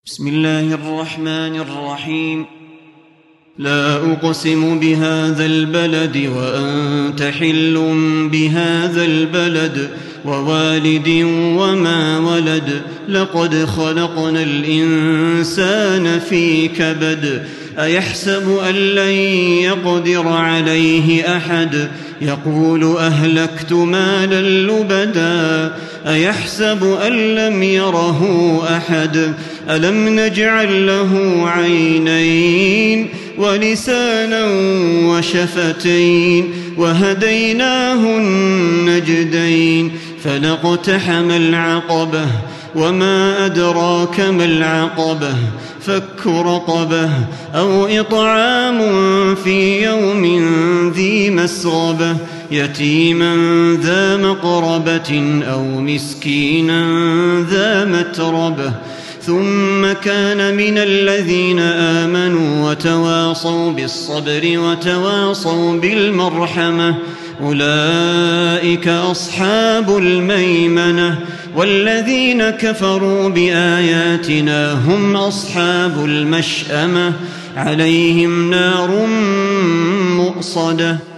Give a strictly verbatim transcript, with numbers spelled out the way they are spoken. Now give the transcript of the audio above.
بسم الله الرحمن الرحيم. لا أقسم بهذا البلد وأنت حل بهذا البلد ووالد وما ولد لقد خلقنا الإنسان في كبد أيحسب أن لن يقدر عليه أحد يقول أهلكت مالا لبدا أيحسب أن لم يره أحد ألم نجعل له عينين ولسانا وشفتين وهديناه النجدين فلاقتحم العقبة وما أدراك ما العقبة فك رقبة أو إطعام في يوم ذي مسغبة يتيما ذا مقربة أو مسكينا ذا متربة ثم كان من الذين آمنوا وتواصوا بالصبر وتواصوا بالمرحمة أولئك أصحاب الميمنة والذين كفروا بآياتنا هم أصحاب المشأمة عليهم نار مؤصدة.